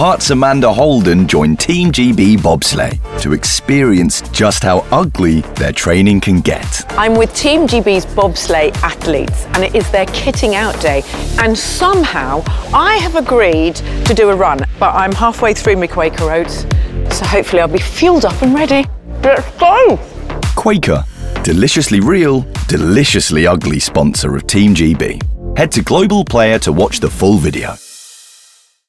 Hearts Amanda Holden joined Team GB Bobsleigh to experience just how ugly their training can get. I'm with Team GB's bobsleigh athletes and it is their kitting out day, and somehow I have agreed to do a run, but I'm halfway through my Quaker Oats, so hopefully I'll be fueled up and ready. Let's go! Quaker, deliciously real, deliciously ugly sponsor of Team GB. Head to Global Player to watch the full video.